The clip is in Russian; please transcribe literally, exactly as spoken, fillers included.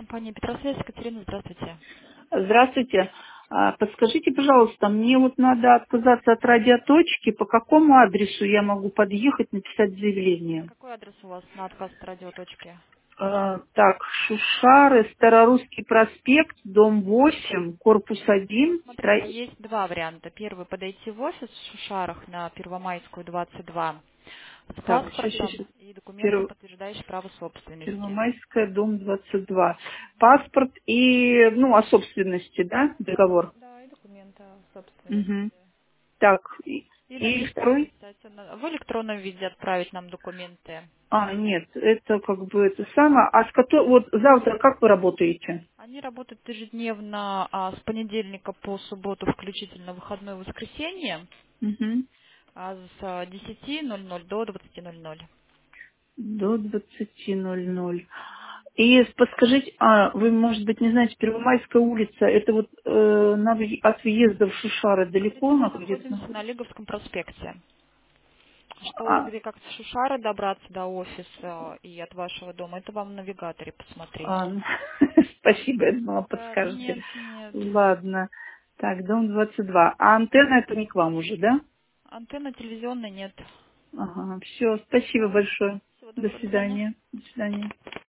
Компания Петросвязь, Екатерина, здравствуйте. Здравствуйте. А, Подскажите, пожалуйста, мне вот надо отказаться от радиоточки. По какому адресу я могу подъехать, написать заявление? Какой адрес у вас на отказ от радиоточки? А, Так, Шушары, Старорусский проспект, дом восемь, корпус Ну, один. смотрите, есть два варианта. Первый — подойти в офис в Шушарах на Первомайскую, двадцать два, с Так, сейчас, сейчас, паспортом сейчас. и документом, Перв- подтверждающим право собственности. Первомайская, дом двадцать два. Паспорт и, ну, о собственности, да, Да, договор? да, и документы о собственности. Угу. Так, и, И на и месте второй? подписать. На- В электронном виде отправить нам документы. А, нет, это как бы это самое. А с кото- вот завтра как вы работаете? Они работают ежедневно а, с понедельника по субботу, включительно выходное воскресенье, Мгм. а с десяти ноль ноль до двадцати ноль ноль. До двадцати ноль ноль. И подскажите, а вы, может быть, не знаете, Первомайская улица, это вот э, на въ- от въезда в Шушары Смотрите, далеко мы она где-то находимся на находится? Лиговском проспекте. Что, А, где, как с Шушары добраться до офиса и от вашего дома, это вам в навигаторе посмотреть. а, ну, спасибо, я думала, Да, подскажете. нет, нет. Ладно. Так, дом двадцать два. А антенна это не к вам уже, да? Антенны телевизионной нет. Ага, все, спасибо Да. большое. Всего До доброго, до свидания. свидания. До свидания.